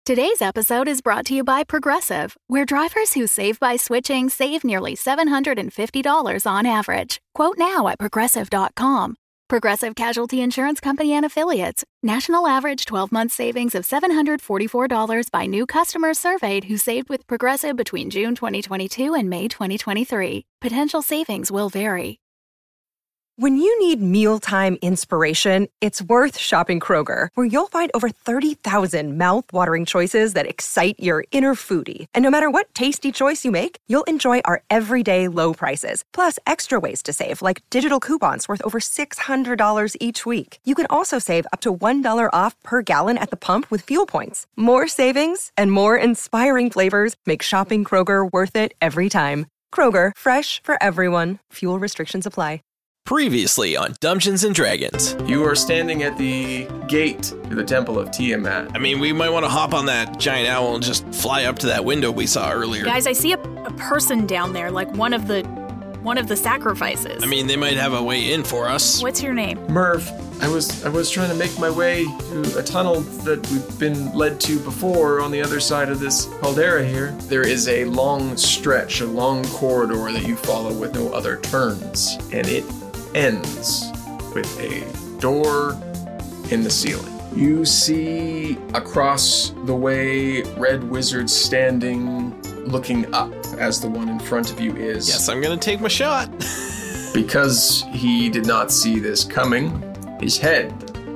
Today's episode is brought to you by Progressive, where drivers who save by switching save nearly $750 on average. Quote now at Progressive.com. Progressive Casualty Insurance Company and Affiliates. National average 12-month savings of $744 by new customers surveyed who saved with Progressive between June 2022 and May 2023. Potential savings will vary. When you need mealtime inspiration, it's worth shopping Kroger, where you'll find over 30,000 mouth-watering choices that excite your inner foodie. And no matter what tasty choice you make, you'll enjoy our everyday low prices, plus extra ways to save, like digital coupons worth over $600 each week. You can also save up to $1 off per gallon at the pump with fuel points. More savings and more inspiring flavors make shopping Kroger worth it every time. Kroger, fresh for everyone. Fuel restrictions apply. Previously on Dungeons & Dragons. You are standing at the gate to the Temple of Tiamat. I mean, we might want to hop on that giant owl and just fly up to that window we saw earlier. Guys, I see a person down there, like one of the sacrifices. I mean, they might have a way in for us. What's your name? Merv, I was trying to make my way to a tunnel that we've been led to before on the other side of this caldera here. There is a long stretch, a long corridor that you follow with no other turns, and it ends with a door in the ceiling. You see across the way Red Wizard standing, looking up as the one in front of you is. Yes, I'm gonna take my shot. Because he did not see this coming, his head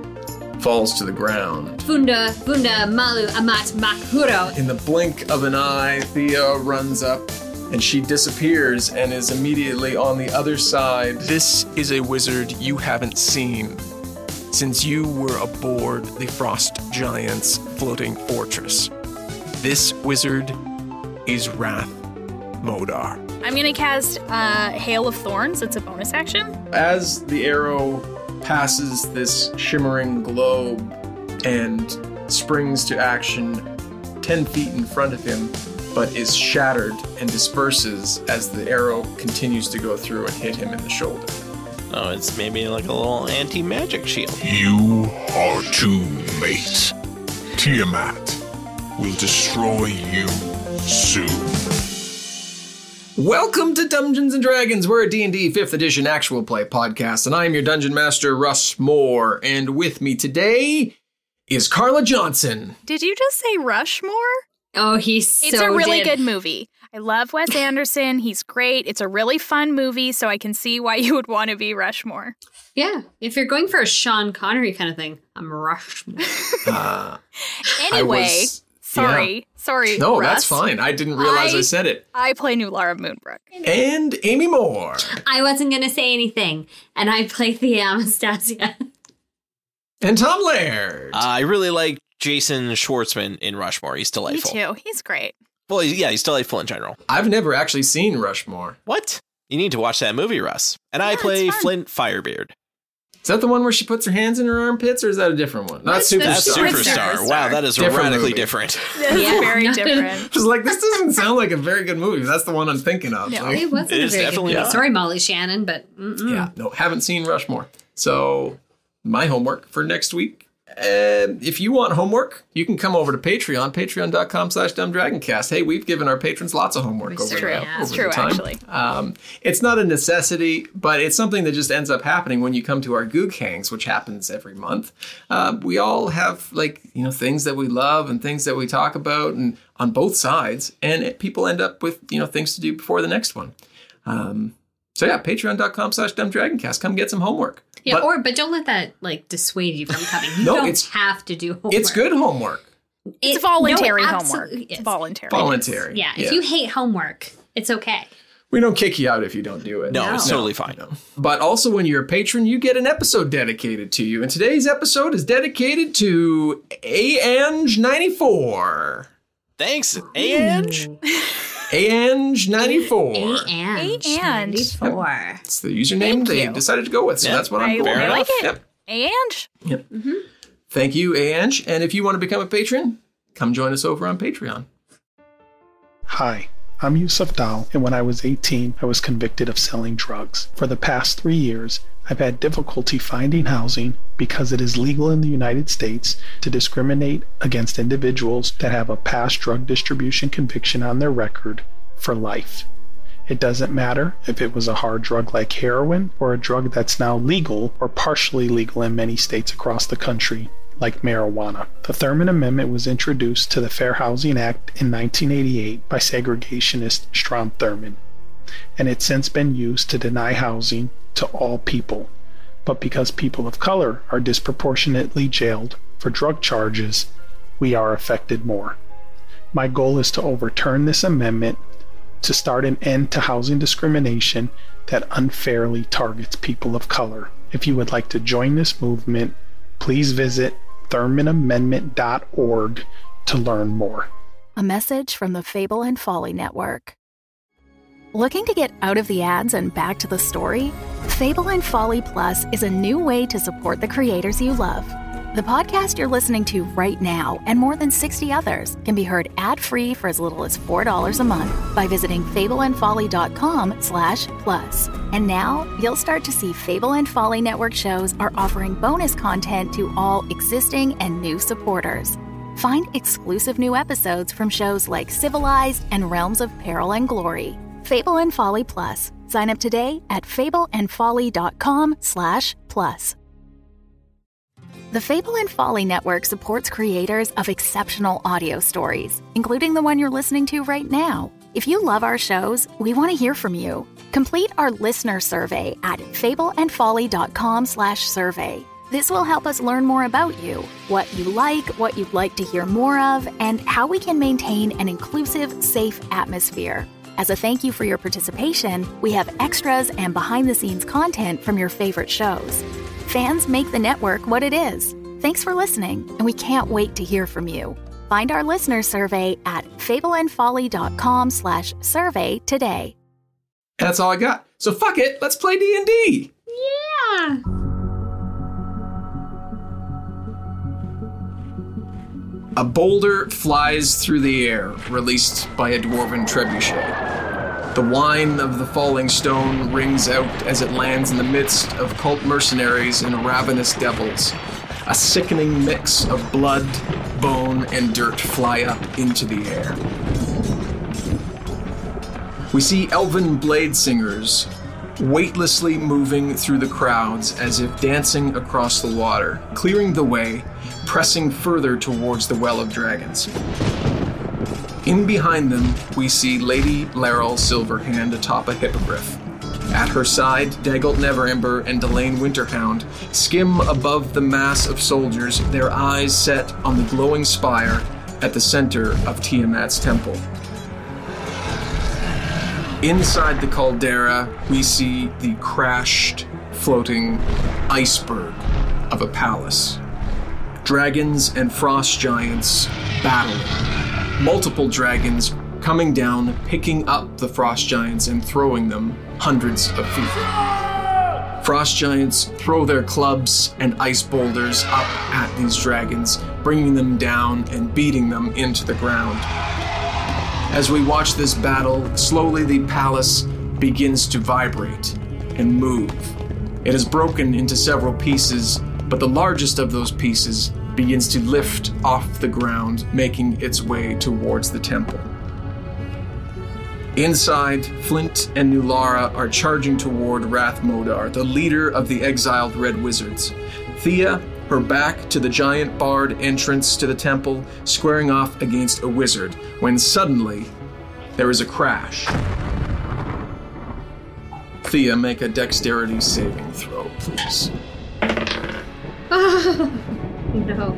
falls to the ground. Funda, Malu, Amat, Makhuro. In the blink of an eye, Thea runs up and she disappears and is immediately on the other side. This is a wizard you haven't seen since you were aboard the Frost Giant's floating fortress. This wizard is Wrath Modar. I'm going to cast Hail of Thorns. It's a bonus action. As the arrow passes this shimmering globe and springs to action 10 feet in front of him, but is shattered and disperses as the arrow continues to go through and hit him in the shoulder. Oh, it's maybe like a little anti-magic shield. You are too late. Tiamat will destroy you soon. Welcome to Dungeons & Dragons. We're a D&D 5th edition actual play podcast, and I'm your Dungeon Master, Russ Moore. And with me today is Carla Johnson. Did you just say Rushmore? Oh, It's a really good movie. I love Wes Anderson. He's great. It's a really fun movie, so I can see why you would want to be Rushmore. Yeah, if you're going for a Sean Connery kind of thing, I'm Rushmore. Anyway, sorry. No, Russ. that's fine. I didn't realize I said it. I play New Lara Moonbrook. And Amy Moore. I wasn't going to say anything, and I play the Anastasia. And Tom Laird. I really like Jason Schwartzman in Rushmore. He's delightful. Me too. He's great. Well, he's delightful in general. I've never actually seen Rushmore. What? You need to watch that movie, Russ. And I play Flint Firebeard. Is that the one where she puts her hands in her armpits, or is that a different one? Not Superstar. That's Superstar. Wow, that is Different radically movie. different. That's very different. I was like, this doesn't sound like a very good movie. That's the one I'm thinking of. No. Like, It wasn't It a is very good definitely movie. not. Sorry, Molly Shannon, but yeah, no, haven't seen Rushmore. So my homework for next week. If you want homework, you can come over to Patreon, patreon.com/dumbdragoncast. Hey, we've given our patrons lots of homework over true. the It's true, time. actually. It's not a necessity, but it's something that just ends up happening when you come to our Goog Hangs, which happens every month. We all have things that we love and things that we talk about, and on both sides, and people end up with things to do before the next one. So yeah, patreon.com/dumbdragoncast. Come get some homework. yeah, but don't let that dissuade you from coming. You No, don't have to do homework. It's good homework. It's voluntary homework. absolutely It's is. voluntary. Voluntary. Yeah, if you hate homework, it's okay. We don't kick you out if you don't do it. No, it's totally fine. No. But also when you're a patron, you get an episode dedicated to you. And today's episode is dedicated to Ange94. Thanks, Ange. Ange94. Ange. Ange. 94. It's the username Thank they you. decided to go with. So Yeah, that's what I'm I going with. like it. Yep. Ange. Yep. Thank you, Ange. And if you want to become a patron, come join us over on Patreon. Hi, I'm Yusuf Dal, and when I was 18, I was convicted of selling drugs. For the past 3 years, I've had difficulty finding housing because it is legal in the United States to discriminate against individuals that have a past drug distribution conviction on their record for life. It doesn't matter if it was a hard drug like heroin or a drug that's now legal or partially legal in many states across the country, like marijuana. The Thurman Amendment was introduced to the Fair Housing Act in 1988 by segregationist Strom Thurmond, and it's since been used to deny housing to all people. But because people of color are disproportionately jailed for drug charges, we are affected more. My goal is to overturn this amendment to start an end to housing discrimination that unfairly targets people of color. If you would like to join this movement, please visit ThurmanAmendment.org to learn more. A message from the Fable and Folly Network. Looking to get out of the ads and back to the story? Fable and Folly Plus is a new way to support the creators you love. The podcast you're listening to right now and more than 60 others can be heard ad-free for as little as $4 a month by visiting fableandfolly.com/plus. And now you'll start to see Fable and Folly Network shows are offering bonus content to all existing and new supporters. Find exclusive new episodes from shows like Civilized and Realms of Peril and Glory. Fable and Folly Plus. Sign up today at fableandfolly.com/plus. The Fable and Folly Network supports creators of exceptional audio stories, including the one you're listening to right now. If you love our shows, we want to hear from you. Complete our listener survey at fableandfolly.com/survey. This will help us learn more about you, what you like, what you'd like to hear more of, and how we can maintain an inclusive, safe atmosphere. As a thank you for your participation, we have extras and behind-the-scenes content from your favorite shows. Fans make the network what it is. Thanks for listening, and we can't wait to hear from you. Find our listener survey at fableandfolly.com/survey today. That's all I got. So fuck it, let's play D&D. Yeah. A boulder flies through the air, released by a dwarven trebuchet. The whine of the falling stone rings out as it lands in the midst of cult mercenaries and ravenous devils. A sickening mix of blood, bone, and dirt fly up into the air. We see elven blade singers weightlessly moving through the crowds as if dancing across the water, clearing the way, pressing further towards the Well of Dragons. In behind them, we see Lady Laeral Silverhand atop a hippogriff. At her side, Daggelt Neverember and Delane Winterhound skim above the mass of soldiers, their eyes set on the glowing spire at the center of Tiamat's temple. Inside the caldera, we see the crashed, floating iceberg of a palace. Dragons and frost giants battling. Multiple dragons coming down, picking up the frost giants and throwing them hundreds of feet. Frost giants throw their clubs and ice boulders up at these dragons, bringing them down and beating them into the ground. As we watch this battle, slowly the palace begins to vibrate and move. It is broken into several pieces, but the largest of those pieces begins to lift off the ground, making its way towards the temple. Inside, Flint and Nulara are charging toward Rathmodar, the leader of the exiled Red Wizards. Thea, her back to the giant barred entrance to the temple, squaring off against a wizard, when suddenly there is a crash. Thea, make a dexterity saving throw, please. Oh, no.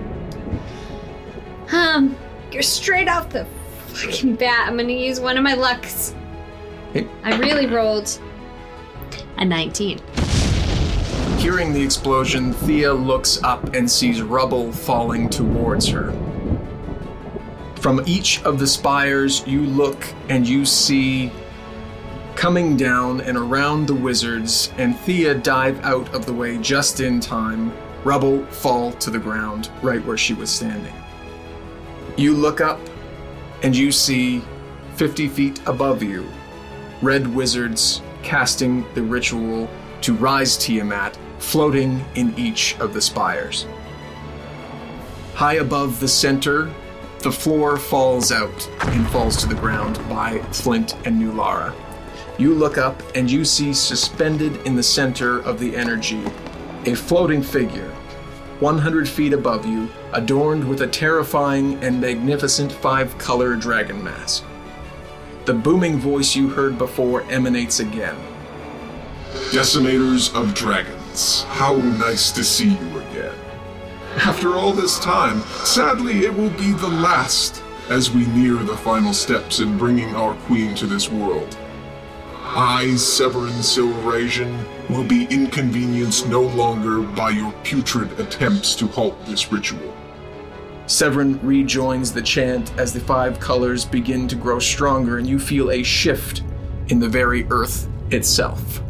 You're straight off the fucking bat. I'm gonna use one of my lucks. Hey. I really rolled a 19. Hearing the explosion, Thea looks up and sees rubble falling towards her. From each of the spires, you look and you see coming down and around the wizards, and Thea dive out of the way just in time, rubble fall to the ground right where she was standing. You look up and you see 50 feet above you, red wizards casting the ritual to rise Tiamat, floating in each of the spires. High above the center, the floor falls out and falls to the ground by Flint and Nulara. You look up and you see suspended in the center of the energy a floating figure, 100 feet above you, adorned with a terrifying and magnificent 5-color dragon mask. The booming voice you heard before emanates again. Decimators of dragons, how nice to see you again. After all this time, sadly it will be the last as we near the final steps in bringing our queen to this world. I, Severin Silverasian, will be inconvenienced no longer by your putrid attempts to halt this ritual. Severin rejoins the chant as the 5 colors begin to grow stronger and you feel a shift in the very earth itself.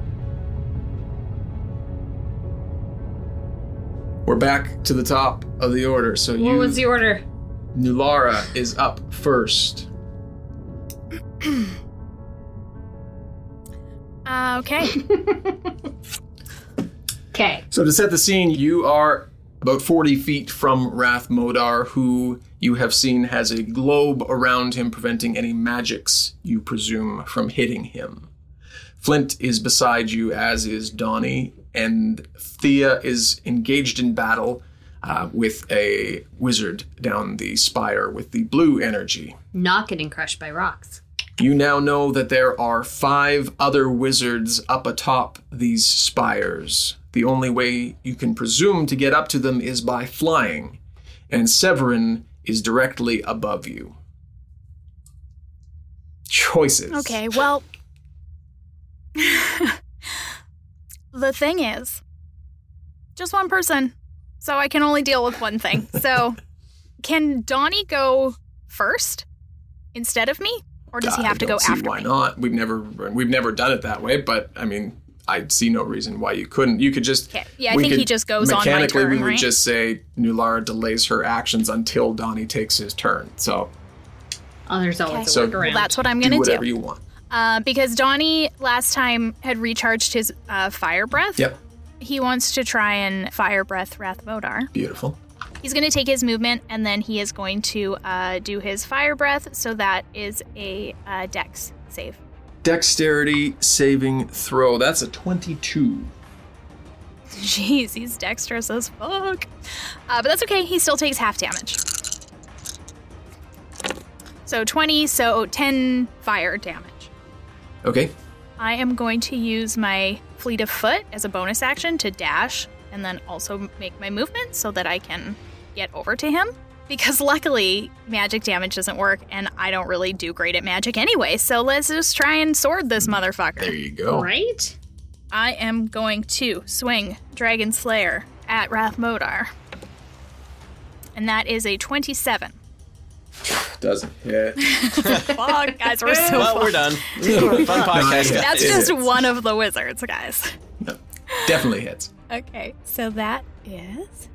We're back to the top of the order, so What was the order? Nulara is up first. Okay. Okay. So to set the scene, you are about 40 feet from Rath Modar, who you have seen has a globe around him preventing any magics, you presume, from hitting him. Flint is beside you, as is Donnie, and Thea is engaged in battle with a wizard down the spire with the blue energy. Not getting crushed by rocks. You now know that there are 5 other wizards up atop these spires. The only way you can presume to get up to them is by flying, and Severin is directly above you. Choices. Okay, well... The thing is, just one person, so I can only deal with one thing. So, can Donnie go first instead of me? Or does he have to go after me? Why not? We've never done it that way, but I mean, I see no reason why you couldn't. You could just... Okay. Yeah, I think he just goes on my turn, mechanically, we would right? just say Nulara delays her actions until Donnie takes his turn. So... Oh, there's always Okay. a workaround. Well, that's what I'm going to do. whatever you want. Because Donnie last time had recharged his fire breath. Yep. He wants to try and fire breath Rath Modar. Beautiful. He's going to take his movement, and then he is going to do his fire breath, so that is a dex save. Dexterity saving throw. That's a 22. Jeez, he's dexterous as fuck. But that's okay. He still takes half damage. So 20, so 10 fire damage. Okay. I am going to use my fleet of foot as a bonus action to dash and then also make my movement so that I can get over to him. Because luckily, magic damage doesn't work, and I don't really do great at magic anyway, so let's just try and sword this motherfucker. There you go. Right? I am going to swing Dragon Slayer at Rath Modar. And that is a 27. Doesn't hit. Fuck, guys, we're so Well, fucked. we're done. Fun podcast. That's It just hits. one of the wizards, guys. No, definitely hits. Okay, so that is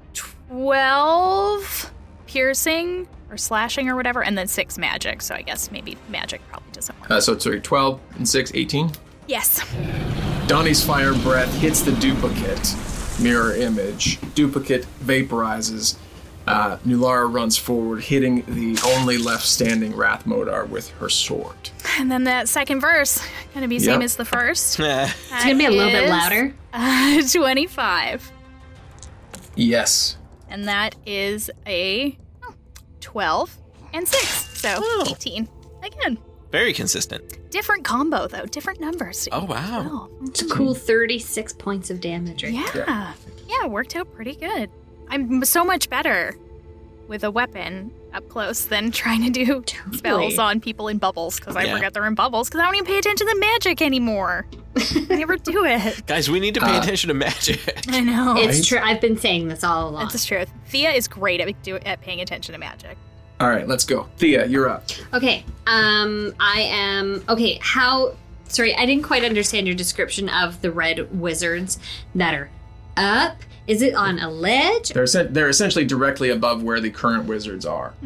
12 piercing or slashing or whatever, and then 6 magic. So I guess maybe magic probably doesn't work. So it's 12 and 6, 18. Yes. Donnie's fire breath hits the duplicate. Mirror image. Duplicate vaporizes. Nulara runs forward, hitting the only left standing Rath Modar with her sword. And then that second verse, gonna be same Yep. as the first. It's gonna be a little bit louder. 25. Yes. And that is a 12 and 6. So 18. Again. Very consistent. Different combo, though. Different numbers. Oh, wow. It's a cool 36 points of damage right there. Yeah, it worked out pretty good. I'm so much better with a weapon up close than trying to do spells on people in bubbles, because I forget they're in bubbles, because I don't even pay attention to magic anymore. I never do it. Guys, we need to pay attention to magic. I know. It's true. I've been saying this all along. That's the truth. Thea is great at paying attention to magic. All right, let's go. Thea, you're up. Okay. I am... Okay, how... Sorry, I didn't quite understand your description of the red wizards that are up. Is it on a ledge? They're essentially directly above where the current wizards are. Mm-hmm.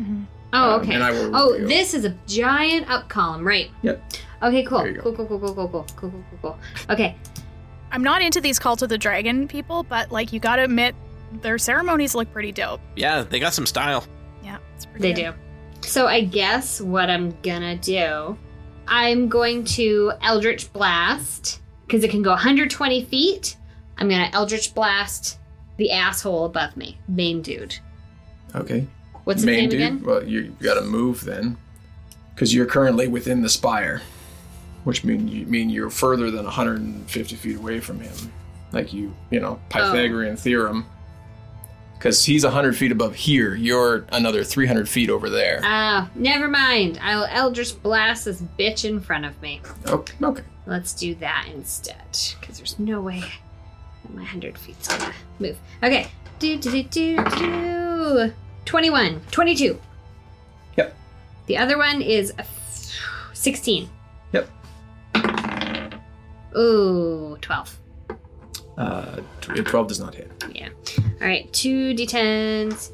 Oh, okay. And I will Oh, reveal. this is a giant up column, right? Yep. Okay, cool. There you go. Cool. Okay. I'm not into these Cult of the Dragon people, but like you gotta admit, their ceremonies look pretty dope. Yeah, they got some style. Yeah, it's pretty They good. do. So I guess what I'm gonna do, I'm going to Eldritch Blast, because it can go 120 feet. I'm gonna Eldritch Blast the asshole above me. Main dude. Okay. What's his Main name dude? again? Well, you got to move then, because you're currently within the spire, which mean you're further than 150 feet away from him. Like Pythagorean theorem. Because he's 100 feet above here, you're another 300 feet over there. Ah, never mind. I'll Eldritch Blast this bitch in front of me. Okay. Let's do that instead, because there's no way that my 100 feet's gonna move. Okay. 21. 22. Yep. The other one is 16. Yep. Ooh, 12. 12 does not hit. Yeah. All right, 2d10s.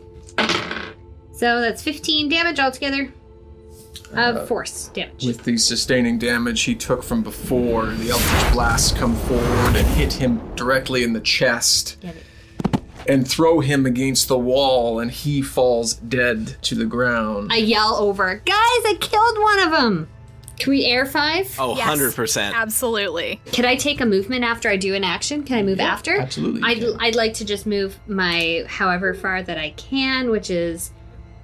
So that's 15 damage altogether of force damage. With the sustaining damage he took from before, the Eldritch Blasts come forward and hit him directly in the chest. Get it. And throw him against the wall, and he falls dead to the ground. I yell over, guys, I killed one of them. Can we air 5? Oh, Yes. 100%. Absolutely. Can I take a movement after I do an action? Can I move after? absolutely you can. I'd like to just move my however far that I can, which is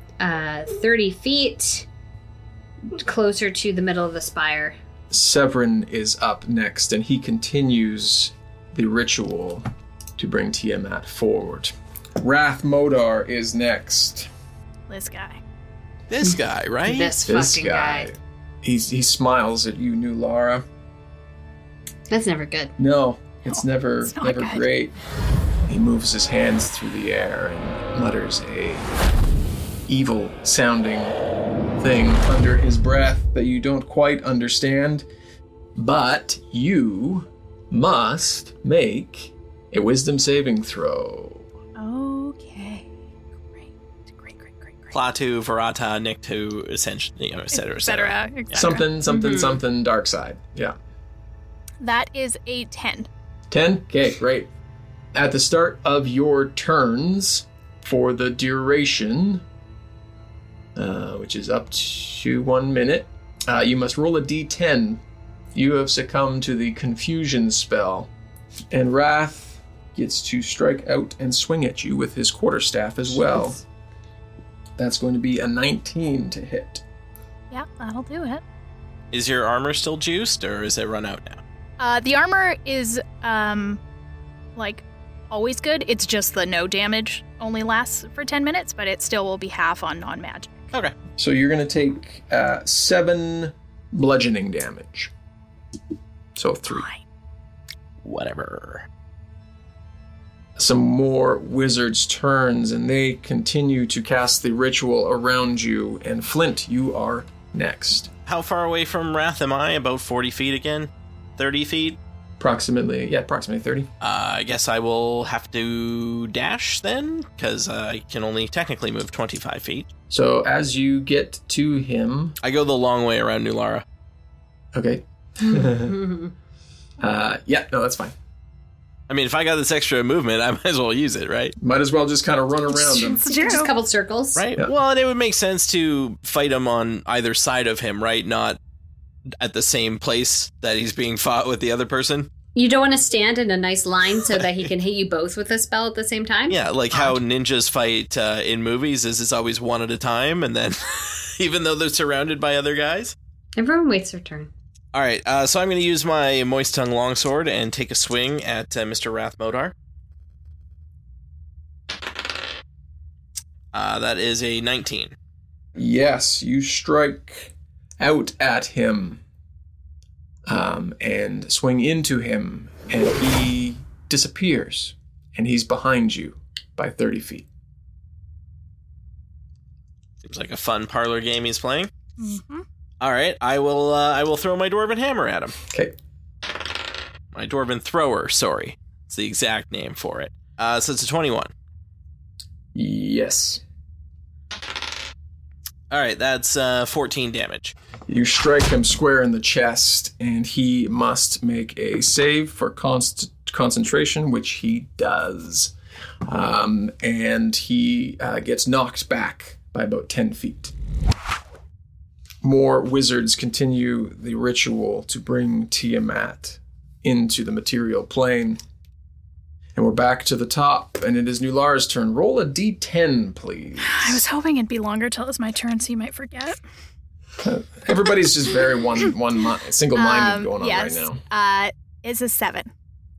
30 feet closer to the middle of the spire. Severin is up next, and he continues the ritual to bring Tiamat forward. Wrath Modar is next. This guy. This guy, right? This This fucking guy. He smiles at you, New Lara. That's never good. No, it's never it's not good. great. He moves his hands through the air and mutters a evil sounding thing under his breath that you don't quite understand. But you must make a wisdom saving throw. Okay. Great. Klaatu, Verata, Nikto, essentially, et cetera, et cetera. Something dark side. Yeah. That is a 10. 10? Okay, great. At the start of your turns, for the duration, which is up to 1 minute, you must roll a d10. You have succumbed to the confusion spell, and Wrath gets to strike out and swing at you with his quarterstaff as well. That's going to be a 19 to hit. Yeah, that'll do it. Is your armor still juiced, or is it run out now? The armor is, always good. It's just the no damage only lasts for 10 minutes, but it still will be half on non-magic. Okay. So you're going to take 7 bludgeoning damage. So 3. Fine. Whatever. Some more wizards' turns, and they continue to cast the ritual around you. And Flint, you are next. How far away from Wrath am I? About 40 feet again? 30 feet? Approximately 30. I guess I will have to dash then, because I can only technically move 25 feet. So as you get to him... I go the long way around New Lara. Okay. No, that's fine. I mean, if I got this extra movement, I might as well use it, right? Might as well just kind of run around him. It's true. Just a couple circles. Right? Yeah. Well, and it would make sense to fight him on either side of him, right? Not at the same place that he's being fought with the other person. You don't want to stand in a nice line so that he can hit you both with a spell at the same time? Yeah, like how ninjas fight in movies is it's always one at a time, and then even though they're surrounded by other guys. Everyone waits their turn. All right, so I'm going to use my Moist Tongue Longsword and take a swing at Mr. Wrath Modar. That is a 19. Yes, you strike out at him and swing into him, and he disappears, and he's behind you by 30 feet. Seems like a fun parlor game he's playing. Mm-hmm. All right, I will throw my Dwarven Hammer at him. Okay. My Dwarven Thrower, sorry. It's the exact name for it. So it's a 21. Yes. All right, that's 14 damage. You strike him square in the chest, and he must make a save for concentration, which he does. And he gets knocked back by about 10 feet. More wizards continue the ritual to bring Tiamat into the material plane. And we're back to the top, and it is Nular's turn. Roll a d10, please. I was hoping it'd be longer till it's my turn, so you might forget. Everybody's just very single-minded going on yes. right now. It's a 7.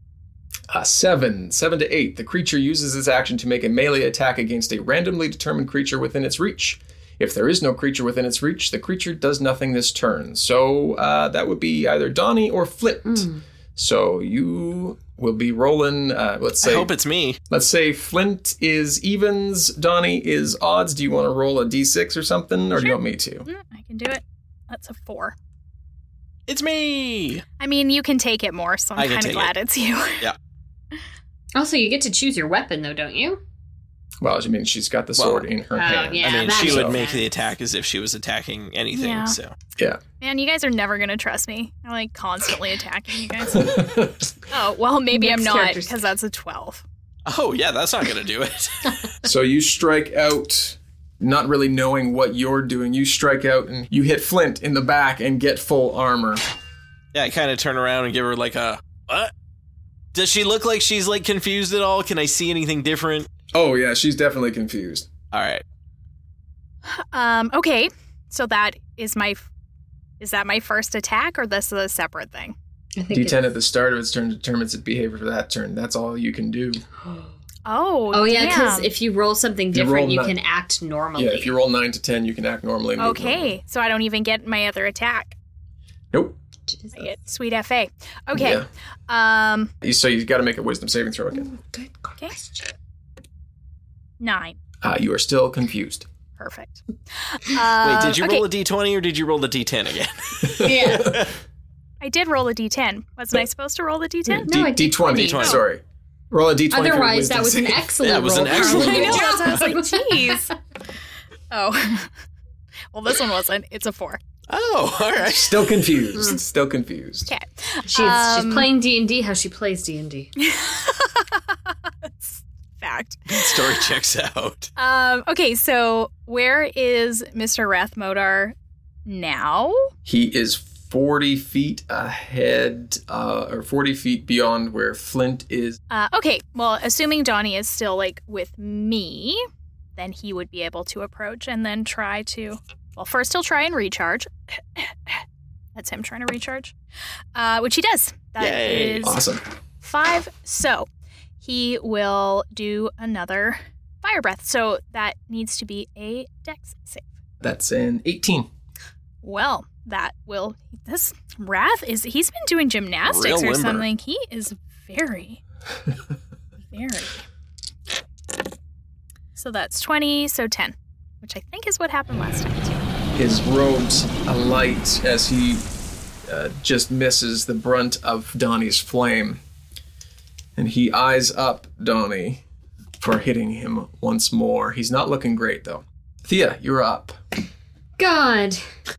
7 to 8. The creature uses its action to make a melee attack against a randomly determined creature within its reach. If there is no creature within its reach, the creature does nothing this turn. So that would be either Donnie or Flint. So you will be rolling, let's say... I hope it's me. Let's say Flint is evens, Donnie is odds. Do you want to roll a d6 or something, or do you want me to? I can do it. That's a 4. It's me! I mean, you can take it more, so I'm kind of glad it's you. Yeah. Also, you get to choose your weapon, though, don't you? Well, I mean, she's got the sword in her hand. Yeah, I mean, that she would makes make the sense. attack as if she was attacking anything, Yeah. so... Yeah. Man, you guys are never going to trust me. I'm, like, constantly attacking you guys. Oh, well, maybe Next I'm not, character's- because that's a 12. Oh, yeah, that's not going to do it. So you strike out, not really knowing what you're doing. You strike out and you hit Flint in the back and get full armor. Yeah, I kind of turn around and give her like a, what? Does she look like she's like confused at all? Can I see anything different? Oh, yeah, she's definitely confused. All right. Okay, so that is is that my first attack, or this is a separate thing? I think D10 at the start of its turn determines its behavior for that turn. That's all you can do. Oh, yeah, because damn. if you roll something You roll different, you nine. can act normally. Yeah, if you roll 9 to 10, you can act normally. And move normally. Okay, so I don't even get my other attack. Nope. I get sweet FA. Okay. Yeah. So you got to make a wisdom saving throw again. Good question. 9. You are still confused. Perfect. Wait, did you roll a d20 or did you roll the d10 again? Yeah. I did roll a d10. Wasn't I supposed to roll the d10? No, I did D20. 20. Sorry. Roll a D20 for Otherwise, wisdom that was an save. excellent Yeah, it was an roll. excellent I know, roll. that's why I was like, jeez. Oh. Well, this one wasn't. It's a 4. Oh, all right. Still confused. Still confused. Okay. She's playing D&D how she plays D&D. That's fact. Story checks out. Okay, so where is Mr. Rathmodar now? He is 40 feet ahead, or 40 feet beyond where Flint is. Okay, well, assuming Donnie is still, like, with me, then he would be able to approach and then try to... Well, first he'll try and recharge. That's him trying to recharge. Which he does. That is Awesome. 5. So he will do another fire breath. So that needs to be a dex save. That's an 18. Well, that will... This Wrath is... He's been doing gymnastics Real or limber. something. He is very... very... So that's 20, so 10. Which I think is what happened last time, too. His robes alight as he just misses the brunt of Donnie's flame. And he eyes up Donnie for hitting him once more. He's not looking great, though. Thea, you're up. God.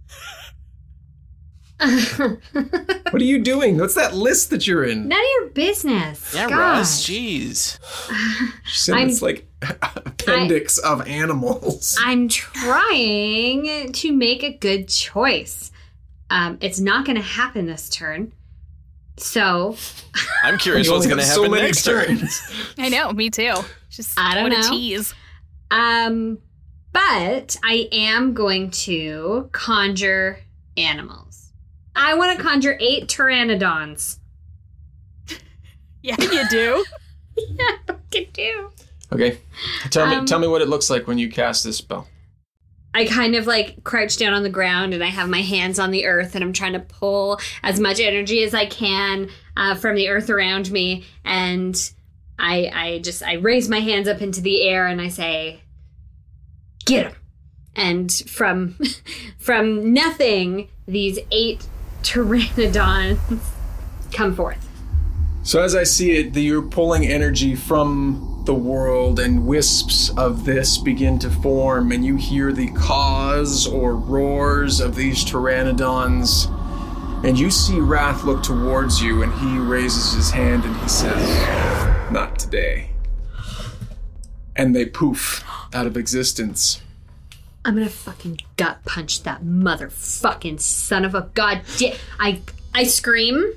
What are you doing? What's that list that you're in? None of your business. Yeah, God. Russ, jeez. She's in this, like, appendix of animals. I'm trying to make a good choice. It's not going to happen this turn. So, I'm curious You what's only going to have so happen many next turn. turns. I know, me too. Just I don't what know. a tease. but I am going to conjure animals. I want to conjure 8 pteranodons. Yeah, you do. Yeah, I can do. Okay. Tell me what it looks like when you cast this spell. I kind of like crouch down on the ground and I have my hands on the earth and I'm trying to pull as much energy as I can from the earth around me. And I raise my hands up into the air and I say, get him. And from nothing, these 8 pteranodons come forth. So as I see it, you're pulling energy from the world, and wisps of this begin to form, and you hear the caws or roars of these pteranodons, and you see Wrath look towards you, and he raises his hand and he says, "Not today." And they poof out of existence. I'm gonna fucking gut punch that motherfucking son of a goddamn... I scream.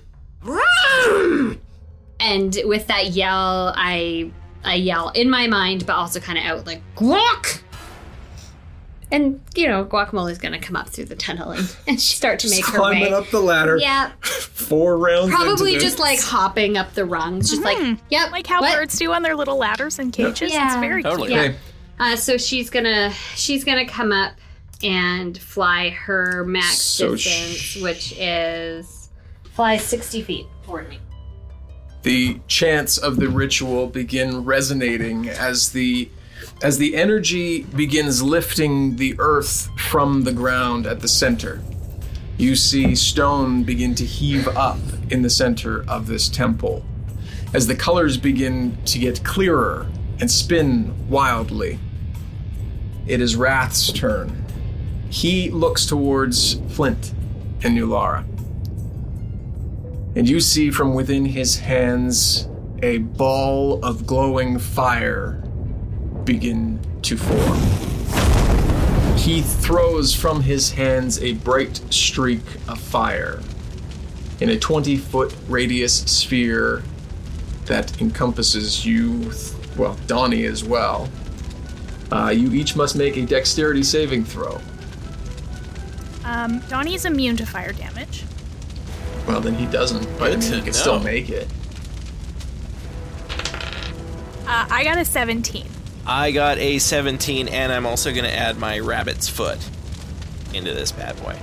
And with that yell, I yell in my mind, but also kind of out, like, "Guac!" And, Guacamole's gonna come up through the tunnel and start to make her way. Climbing up the ladder. Yeah. 4 rounds Probably into just, like, hopping up the rungs. Just like, yep. Like how birds do on their little ladders and cages. Yeah. It's very Totally. cute. Yeah. So she's gonna come up and fly her max distance, which is fly 60 feet toward me. The chants of the ritual begin resonating as the energy begins lifting the earth from the ground at the center. You see stone begin to heave up in the center of this temple as the colors begin to get clearer and spin wildly. It is Wrath's turn. He looks towards Flint and Nulara. And you see from within his hands a ball of glowing fire begin to form. He throws from his hands a bright streak of fire in a 20-foot radius sphere that encompasses you, well, Donnie as well. You each must make a dexterity saving throw. Donnie's immune to fire damage. Well, then he doesn't, but he can still make it. I got a 17. I got a 17, and I'm also going to add my rabbit's foot into this bad boy.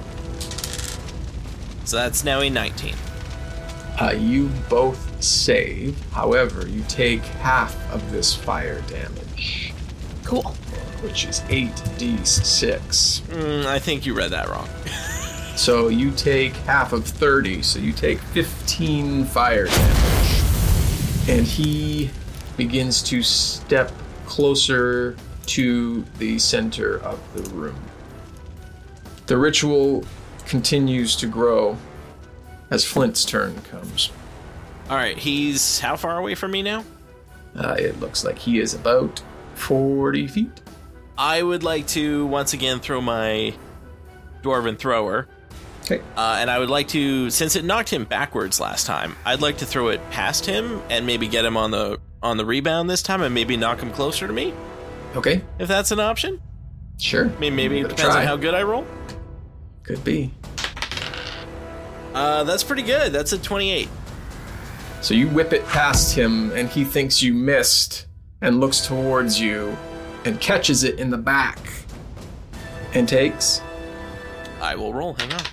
So that's now a 19. You both save. However, you take half of this fire damage. Cool. Which is 8d6. I think you read that wrong. So you take half of 30, so you take 15 fire damage. And he begins to step closer to the center of the room. The ritual continues to grow as Flint's turn comes. Alright, he's how far away from me now? It looks like he is about 40 feet. I would like to once again throw my Dwarven Thrower. Okay. And I would like to, since it knocked him backwards last time, I'd like to throw it past him and maybe get him on the rebound this time and maybe knock him closer to me. Okay. If that's an option. Sure. I mean, maybe it depends on how good I roll. Could be. That's pretty good. That's a 28. So you whip it past him and he thinks you missed and looks towards you and catches it in the back and takes. I will roll. Hang on.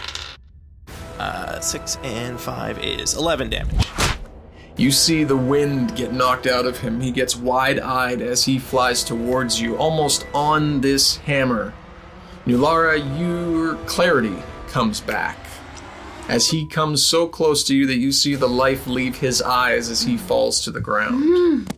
6 and 5 is 11 damage. You see the wind get knocked out of him. He gets wide-eyed as he flies towards you, almost on this hammer. Nulara, your clarity comes back as he comes so close to you that you see the life leave his eyes as he falls to the ground.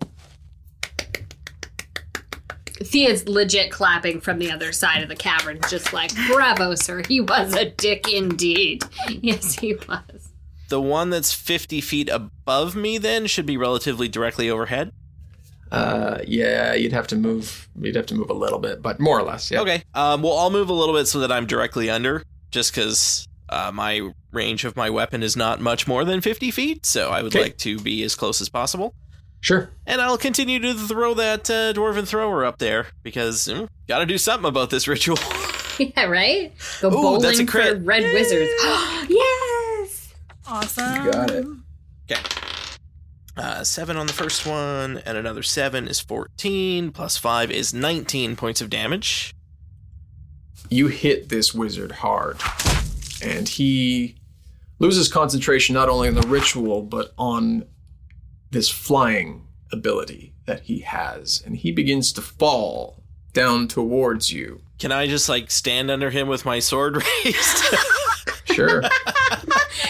Thea's legit clapping from the other side of the cavern, just like, "Bravo, sir. He was a dick indeed." Yes, he was. The one that's 50 feet above me then should be relatively directly overhead? Yeah, you'd have to move a little bit, but more or less, yeah. Okay. Well, I'll move a little bit so that I'm directly under, just because my range of my weapon is not much more than 50 feet, so I would like to be as close as possible. Sure. And I'll continue to throw that Dwarven Thrower up there, because gotta do something about this ritual. Yeah, right? Go bowling that's a for crit. red wizards. Yes! Awesome. You got it. Okay. 7 on the first one, and another 7 is 14, plus 5 is 19 points of damage. You hit this wizard hard, and he loses concentration not only on the ritual, but on this flying ability that he has, and he begins to fall down towards you. Can I just, stand under him with my sword raised? Sure. He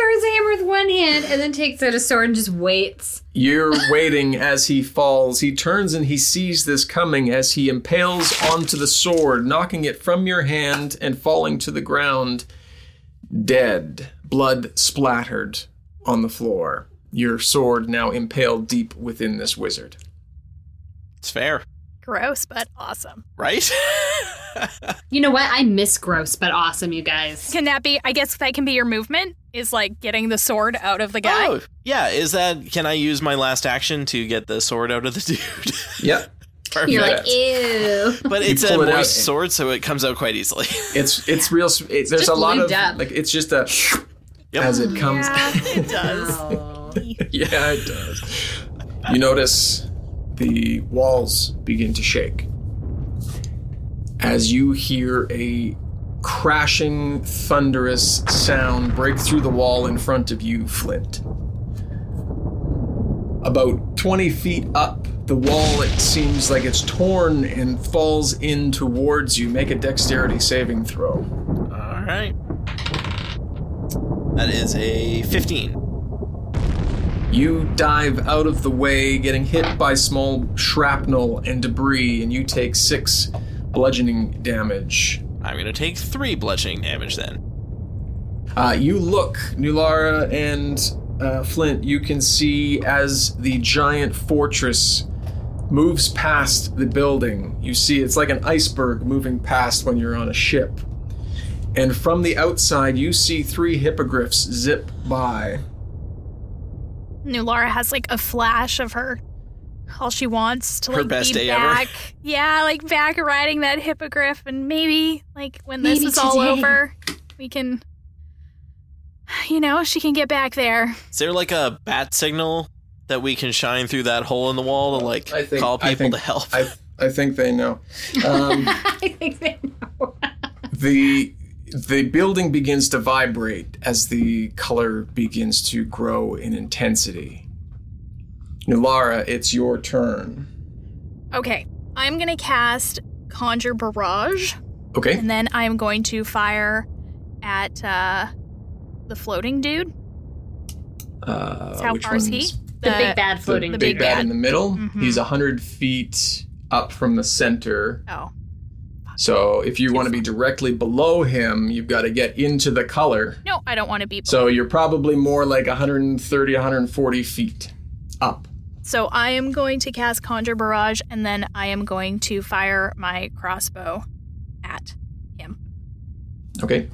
his hammer with one hand and then takes out a sword and just waits. You're waiting as he falls. He turns and he sees this coming as he impales onto the sword, knocking it from your hand and falling to the ground, dead, blood splattered on the floor. Your sword now impaled deep within this wizard. It's fair. Gross, but awesome. Right? You know what? I miss gross, but awesome, you guys. Can that be, I guess that can be your movement, is like getting the sword out of the guy? Oh, yeah. Can I use my last action to get the sword out of the dude? Yep. Perfect. You're like, ew. But it's a pull it out moist sword, so it comes out quite easily. It's real. There's just a lot of, lubed up. like, it's just a, Yep. as it comes. Yeah, it does. Oh. Yeah, it does. You notice the walls begin to shake as you hear a crashing, thunderous sound break through the wall in front of you, Flint. About 20 feet up the wall, it seems like it's torn and falls in towards you. Make a dexterity saving throw. All right. That is a 15. You dive out of the way, getting hit by small shrapnel and debris, and you take 6 bludgeoning damage. I'm going to take 3 bludgeoning damage then. You look, Nulara and Flint, you can see as the giant fortress moves past the building. You see it's like an iceberg moving past when you're on a ship. And from the outside, you see 3 hippogriffs zip by. New Laura has like a flash of her, all she wants to Her like best be day back. ever. Yeah, like back riding that hippogriff, and maybe like when this is all today. over, we can, she can get back there. Is there like a bat signal that we can shine through that hole in the wall to like call people to help? I think they know. I think they know. The building begins to vibrate as the color begins to grow in intensity. Nulara, it's your turn. Okay, I'm gonna cast Conjure Barrage, Okay. and then I'm going to fire at the floating dude. How Which far is he? one's- The big bad floating. the big big bad in the middle. Mhm. He's 100 feet up from the center. Oh, So if you want to be directly below him, you've got to get into the color. no, I don't want to be. So you're probably more like 130, 140 feet up. So I am going to cast Conjure Barrage, and then I am going to fire my crossbow at him. Okay.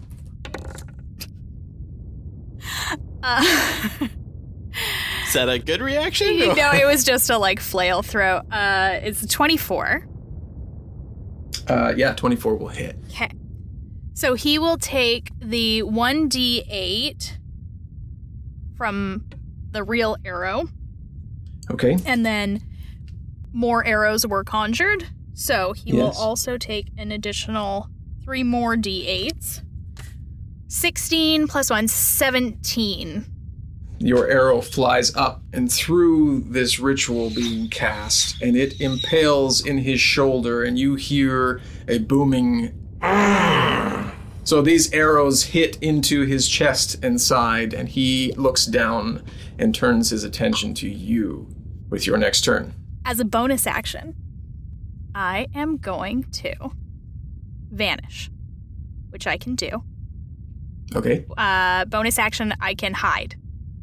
Is that a good reaction? No, it was just a like flail throw. It's 24. Yeah, 24 will hit. Okay. So he will take the 1d8 from the real arrow, Okay. and then more arrows were conjured. So he will Yes. also take an additional 3 more d8s. 16 plus 1, 17. Your arrow flies up and through this ritual being cast, and it impales in his shoulder, and you hear a booming. So these arrows hit into his chest and side, and he looks down and turns his attention to you with your next turn. As a bonus action, I am going to vanish, which I can do. Okay. Bonus action, I can hide.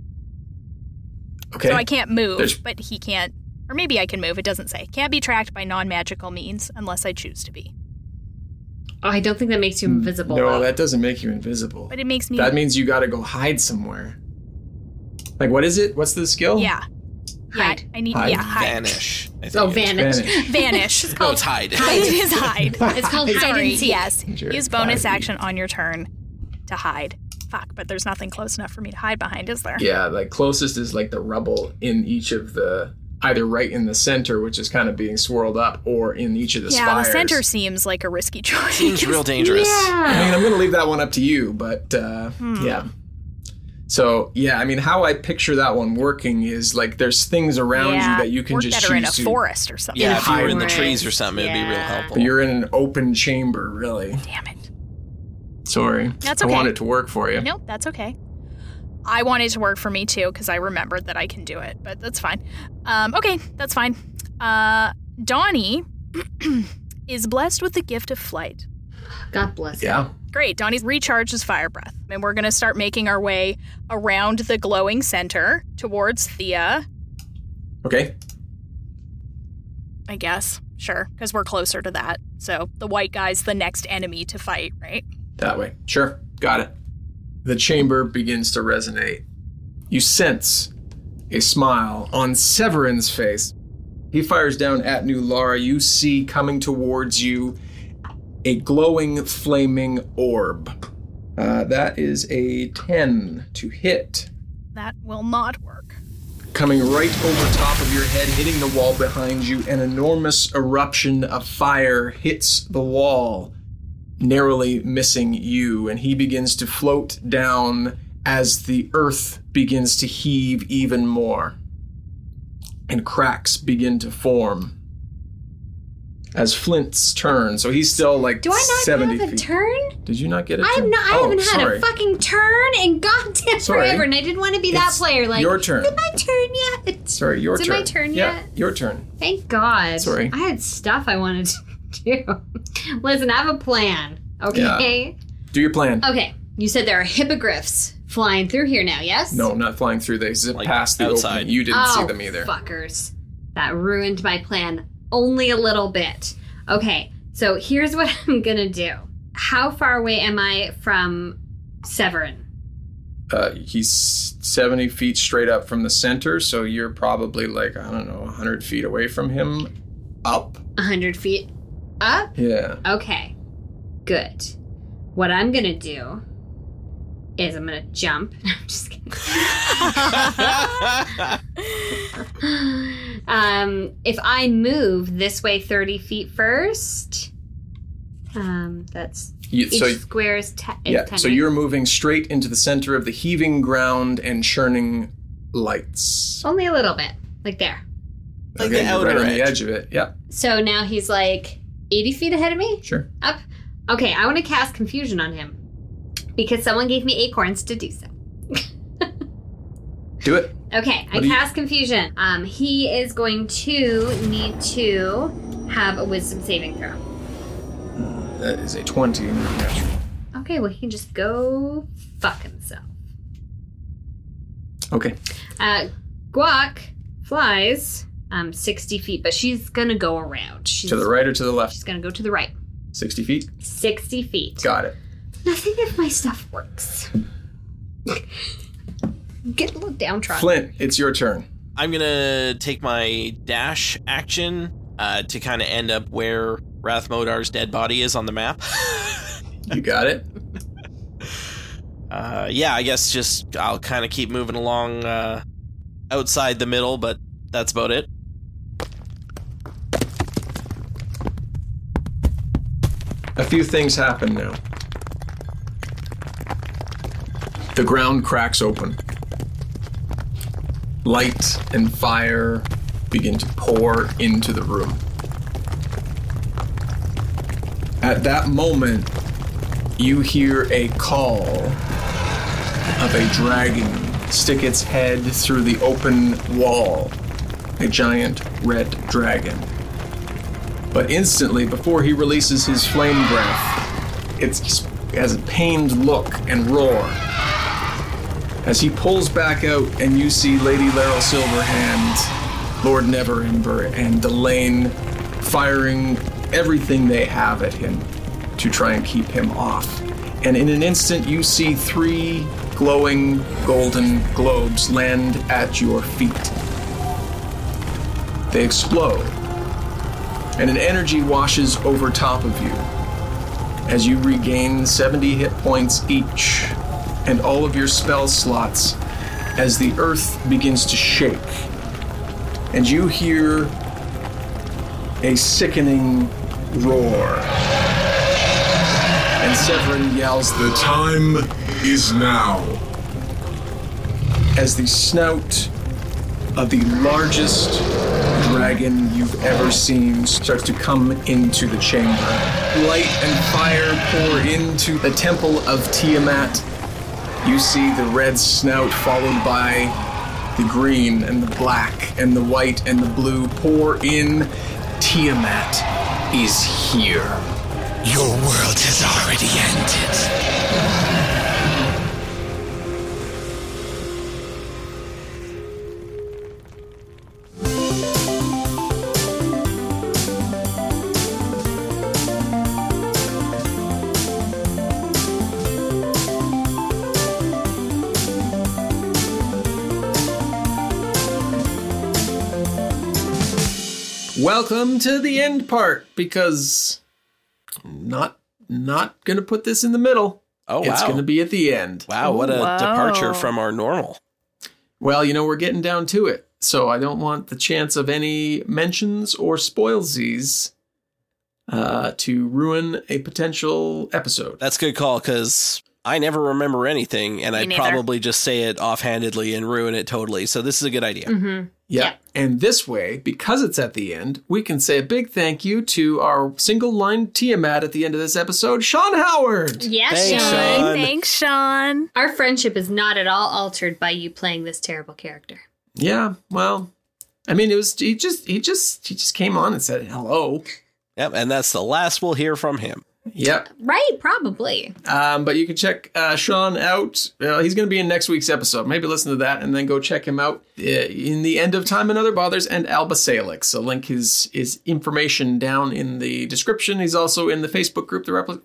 Okay. So I can't move, There's- but he can't. Or maybe I can move, it doesn't say. Can't be tracked by non-magical means unless I choose to be. Oh, I don't think that makes you invisible. No, though. that doesn't make you invisible. But it makes me... That means you got to go hide somewhere. Like, what is it? What's the skill? Yeah. Hide. Yeah, I need... Hide. Yeah, hide. Vanish. I think Oh, it's vanish. Vanish. Vanish. It's No, called it's hide. It is hide. It's called hide Sorry, and seek. yes. Sure. Use bonus 5 feet. action on your turn to hide. Fuck, but there's nothing close enough for me to hide behind, is there? Yeah, like closest is like the rubble in each of the, either right in the center, which is kind of being swirled up, or in each of the Yeah, spires. the center seems like a risky choice. Seems real dangerous. I mean, I'm going to leave that one up to you, but yeah. So, yeah, I mean, how I picture that one working is like there's things around Yeah, you that you can or just that are in a choose to. forest or something. Yeah, if you were in the Forest, trees or something, it'd be real yeah. helpful. But you're in an open chamber, really. Damn it. Sorry. That's I okay. want it to work for you. Nope, that's okay. I want it to work for me too, because I remembered that I can do it, but that's fine. Okay, that's fine. Donnie is blessed with the gift of flight. God bless. Yeah. Great. Donnie's recharged his fire breath. And we're going to start making our way around the glowing center towards Thea. Okay. I guess. Sure. Because we're closer to that. So the white guy's the next enemy to fight, right? That way. Sure. Got it. The chamber begins to resonate. You sense a smile on Severin's face. He fires down at New Lara. You see coming towards you a glowing, flaming orb. That is a 10 to hit. That will not work. Coming right over top of your head, hitting the wall behind you, an enormous eruption of fire hits the wall, narrowly missing you, and he begins to float down as the earth begins to heave even more, and cracks begin to form. As Flint's turn, so he's still like 70 Do I not have a feet. turn? Did you not get a I turn? haven't had a fucking turn in goddamn Sorry. forever, and I didn't want to be that It's player. Like, your turn. Is it my turn yet? Sorry, your Is turn. it my turn Yeah, yet? your turn. Thank God. Sorry. I had stuff I wanted to do. Listen, I have a plan, okay? Yeah. Do your plan. Okay, you said there are hippogriffs flying through here now, yes? No, not flying through. They zip Like past the outside. opening. You didn't see Oh, them either. fuckers. That ruined my plan only a little bit. Okay, so here's what I'm gonna do. How far away am I from Severin? He's 70 feet straight up from the center, so you're probably like, 100 feet away from him. Up. 100 feet up? Yeah. Okay, good. What I'm gonna do is I'm gonna jump. I'm just kidding. If I move this way 30 feet first, that's each square is 10. Yeah, so you're moving straight into the center of the heaving ground and churning lights. only a little bit, like there. Like Okay, the you're outer right on the edge. edge of it. Yeah, So now he's like 80 feet ahead of me? sure. Up. Okay, I want to cast confusion on him because someone gave me acorns to do so. Do it. Okay, I What do you- cast confusion. He is going to need to have a wisdom saving throw. That is a 20 natural. Okay, well, he can just go fuck himself. Okay. Guac flies 60 feet, but she's gonna go around. She's To the right or to the left? She's gonna go to the right. 60 feet? 60 feet. Got it. Nothing if my stuff works. Get a little downtrodden. Flint, it's your turn. I'm gonna take my dash action to kind of end up where Rathmodar's dead body is on the map. You got it? Yeah, I guess just I'll kind of keep moving along outside the middle, but that's about it. A few things happen now. The ground cracks open. Light and fire begin to pour into the room. At that moment, you hear a call of a dragon stick its head through the open wall. A giant red dragon. But instantly, before he releases his flame breath, it has a pained look and roar. As he pulls back out and you see Lady Laryl Silverhand, Lord Neverember, and Delane firing everything they have at him to try and keep him off. And in an instant, you see 3 glowing golden globes land at your feet. They explode, and an energy washes over top of you as you regain 70 hit points each and all of your spell slots as the earth begins to shake. And you hear a sickening roar. And Severin yells, The time is now. as the snout of the largest dragon you've ever seen starts to come into the chamber. Light and fire pour into the temple of Tiamat you see the red snout followed by the green and the black and the white and the blue pour in. Tiamat is here. Your world has already ended. Welcome to the end part, because I'm not gonna put this in the middle. Oh, It's wow. gonna be at the end. Wow, what a departure from our normal. Well, we're getting down to it, so I don't want the chance of any mentions or spoilsies to ruin a potential episode. That's a good call, because I never remember anything, and I'd neither. probably just say it offhandedly and ruin it totally. So this is a good idea. Mm-hmm. Yeah. And this way, because it's at the end, we can say a big thank you to our single line Tiamat at the end of this episode, Sean Howard. Yes, Thanks, Sean. Sean. Thanks, Sean. Our friendship is not at all altered by you playing this terrible character. Yeah, well, I mean, it was he just came on and said hello. Yep, and that's the last we'll hear from him. Yep. Right, probably. But you can check Sean out. He's going to be in next week's episode. Maybe listen to that and then go check him out in The End of Time and Other Bothers and Alba Salix. I'll link his information down in the description. He's also in the Facebook group,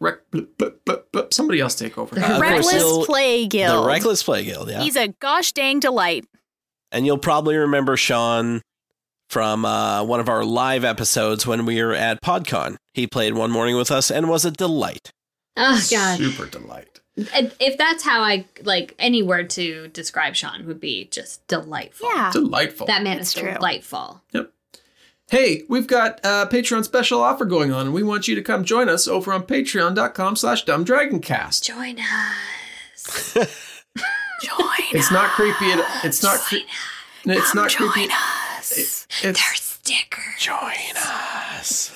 somebody else take over. Of course, Reckless Play Guild. The Reckless Play Guild, yeah. He's a gosh dang delight. And you'll probably remember Sean from one of our live episodes when we were at PodCon. He played one morning with us and was a delight. Oh, God. Super delight. If that's how any word to describe Sean would be just delightful. Yeah. Delightful. That man That's is true. delightful. Yep. Hey, we've got a Patreon special offer going on, and we want you to come join us over on patreon.com/dumbdragoncast. Join us. It's not creepy. It's not creepy. It's not creepy. us. It's Stickers. Join us.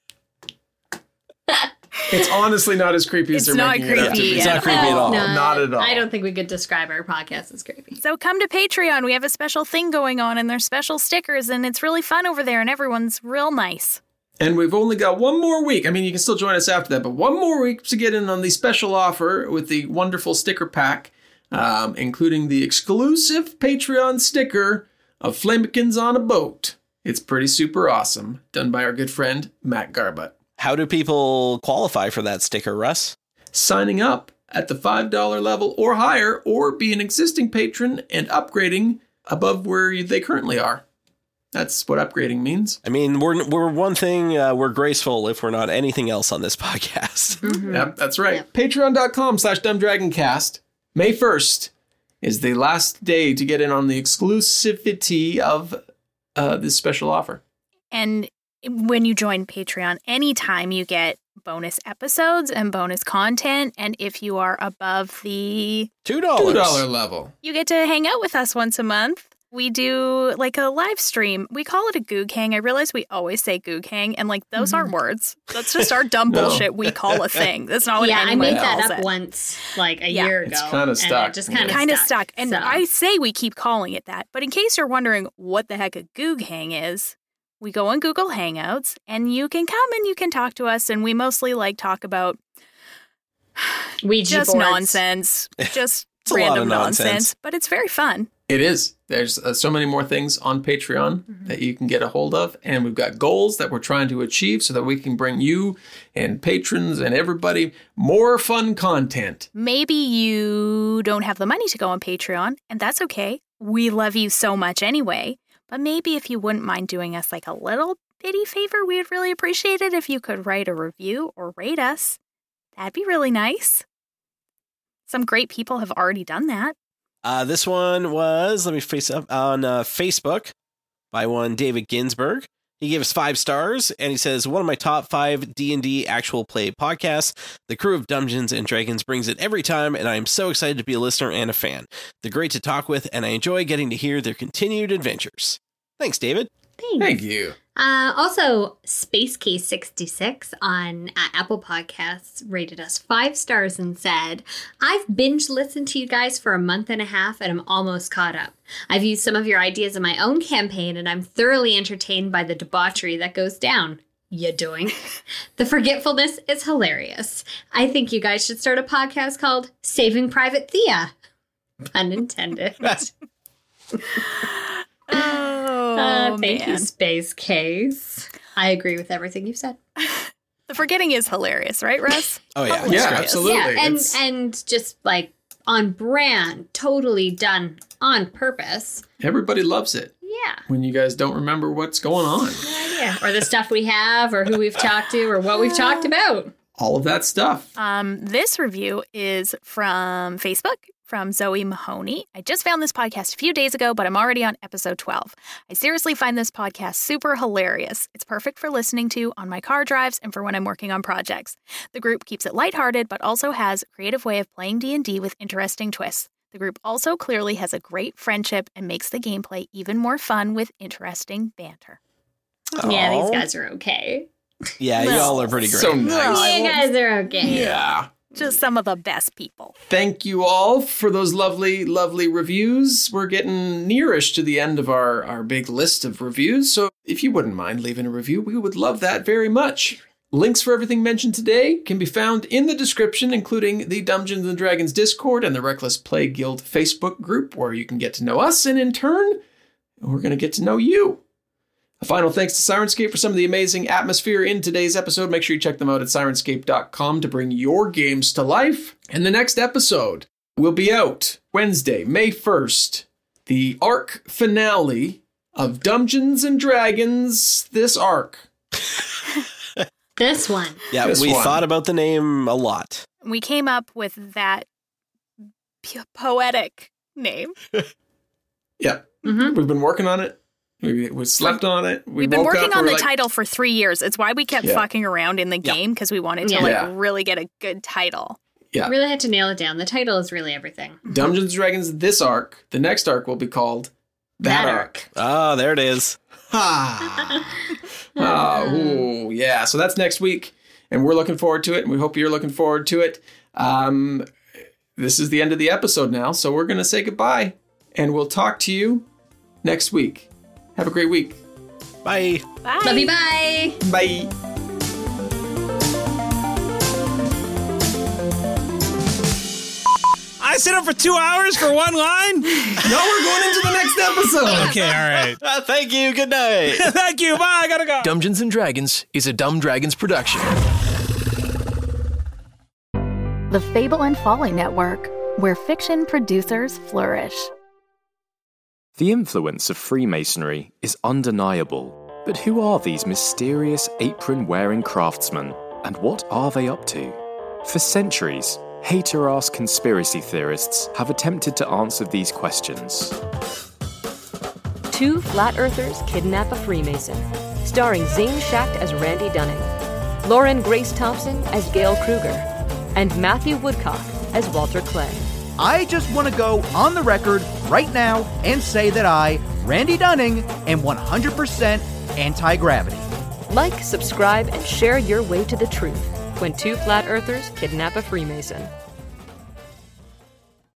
It's honestly not as creepy as It's they're not making it out to creepy be. It's not creepy at all. No, Not at all. I don't think we could describe our podcast as creepy. So come to Patreon. We have a special thing going on, and there's special stickers, and it's really fun over there, and everyone's real nice. And we've only got one more week. I mean, you can still join us after that, but one more week to get in on the special offer with the wonderful sticker pack, including the exclusive Patreon sticker of Flamekins on a Boat. It's pretty super awesome. Done by our good friend, Matt Garbutt. How do people qualify for that sticker, Russ? Signing up at the $5 level or higher, or be an existing patron and upgrading above where they currently are. That's what upgrading means. I mean, we're one thing, we're graceful if we're not anything else on this podcast. Mm-hmm. Yep, that's right. Patreon.com/dumbdragoncast. May 1st is the last day to get in on the exclusivity of this special offer. And when you join Patreon, anytime you get bonus episodes and bonus content. And if you are above the $2. $2 level. you get to hang out with us once a month. We do like a live stream. We call it a Goog Hang. I realize we always say Goog Hang, and like those aren't words. That's just our dumb No. bullshit we call a thing. That's not what Yeah, I anyone made that calls up it. once, like a Yeah. year ago. It's kinda and stuck. it just Yeah. kind of Stuck. And so. I say we keep calling it that. But in case you're wondering what the heck a Goog Hang is, we go on Google Hangouts, and you can come and you can talk to us, and we mostly like talk about Ouija just boards. nonsense, just It's a lot random of nonsense. but it's very fun. It is. There's so many more things on Patreon that you can get a hold of. And we've got goals that we're trying to achieve so that we can bring you and patrons and everybody more fun content. Maybe you don't have the money to go on Patreon, and that's okay. We love you so much anyway. But maybe if you wouldn't mind doing us like a little bitty favor, we'd really appreciate it if you could write a review or rate us. That'd be really nice. Some great people have already done that. This one was, let me face up, on Facebook by one David Ginsberg. He gave us 5 stars, and he says, one of my top 5 D&D actual play podcasts. The crew of Dungeons & Dragons brings it every time, and I am so excited to be a listener and a fan. They're great to talk with, and I enjoy getting to hear their continued adventures. Thanks, David. Thanks. Thank you. Also, Space Case 66 on Apple Podcasts rated us 5 stars and said, I've binge listened to you guys for a month and a half and I'm almost caught up. I've used some of your ideas in my own campaign and I'm thoroughly entertained by the debauchery that goes down. You doing? The forgetfulness is hilarious. I think you guys should start a podcast called Saving Private Thea. Pun intended. Thank you, Space Case. I agree with everything you've said. The forgetting is hilarious, right, Russ? Oh, yeah. Yeah, absolutely. Yeah, and just like on brand, totally done on purpose. Everybody loves it. Yeah. When you guys don't remember what's going on. No idea. Or the stuff we have, or who we've talked to, or what we've talked about. All of that stuff. This review is from Facebook, from Zoe Mahoney. I just found this podcast a few days ago, but I'm already on episode 12. I seriously find this podcast super hilarious. It's perfect for listening to on my car drives and for when I'm working on projects. The group keeps it lighthearted, but also has a creative way of playing D&D with interesting twists. The group also clearly has a great friendship and makes the gameplay even more fun with interesting banter. Yeah, these guys are okay. Yeah, y'all are pretty great. So nice. You guys are okay. Yeah. Just some of the best people. Thank you all for those lovely, lovely reviews. We're getting nearish to the end of our big list of reviews. So if you wouldn't mind leaving a review, we would love that very much. Links for everything mentioned today can be found in the description, including the Dungeons & Dragons Discord and the Reckless Play Guild Facebook group, where you can get to know us, and in turn, we're going to get to know you. A final thanks to Sirenscape for some of the amazing atmosphere in today's episode. Make sure you check them out at Sirenscape.com to bring your games to life. And the next episode will be out Wednesday, May 1st, the arc finale of Dungeons & Dragons, this arc. This one. Yeah, This we one. thought about the name a lot. We came up with that poetic name. Yeah. Mm-hmm. We've been working on it. We slept on it. We've been woke working up, on we're the like, title for 3 years. It's why we kept fucking around in the game, because we wanted to Yeah. really get a good title. Yeah. Really had to nail it down. The title is really everything. Dungeons & Dragons, this arc. The next arc will be called That Arc. Oh, there it is. Ha! Ooh, yeah. So that's next week, and we're looking forward to it, and we hope you're looking forward to it. This is the end of the episode now, so we're going to say goodbye, and we'll talk to you next week. Have a great week. Bye. Bye. Love you, bye! Bye. I sit up for 2 hours for one line? No, we're going into the next episode. Okay, all right. Thank you. Good night. Thank you. Bye. I gotta go. Dungeons & Dragons is a Dumb Dragons production. The Fable and Folly Network, where fiction producers flourish. The influence of Freemasonry is undeniable, but who are these mysterious apron-wearing craftsmen, and what are they up to? For centuries, hater-ass conspiracy theorists have attempted to answer these questions. 2 Flat Earthers Kidnap a Freemason, starring Zane Schacht as Randy Dunning, Lauren Grace Thompson as Gail Kruger, and Matthew Woodcock as Walter Clay. I just want to go on the record right now and say that I, Randy Dunning, am 100% anti-gravity. Like, subscribe, and share your way to the truth when 2 Flat Earthers Kidnap a Freemason.